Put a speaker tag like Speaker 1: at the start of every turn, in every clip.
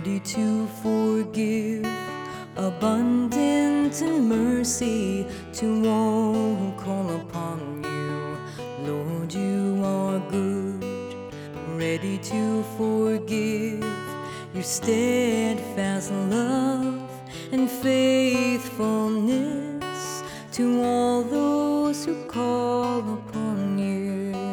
Speaker 1: ready to forgive, abundant in mercy to all who call upon you. Lord, you are good, ready to forgive, your steadfast love and faithfulness to all those who call upon you.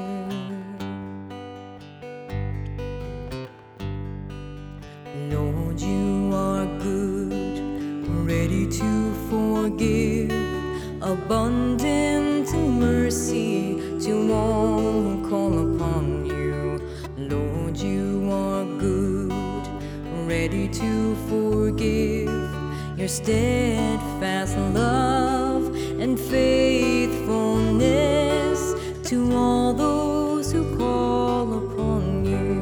Speaker 1: Lord, you are good, ready to forgive, abundant in mercy to all who call upon you. Lord, you are good, ready to forgive, your steadfast love and faithfulness to all those who call upon you.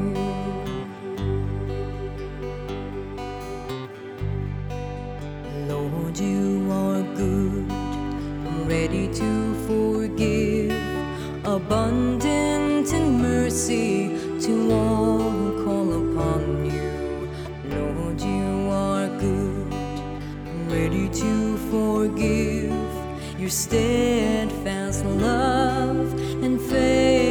Speaker 1: Lord, you are good, ready to forgive, abundant in mercy to all who call upon you. Lord, you are good, ready to forgive, your steadfast love and faith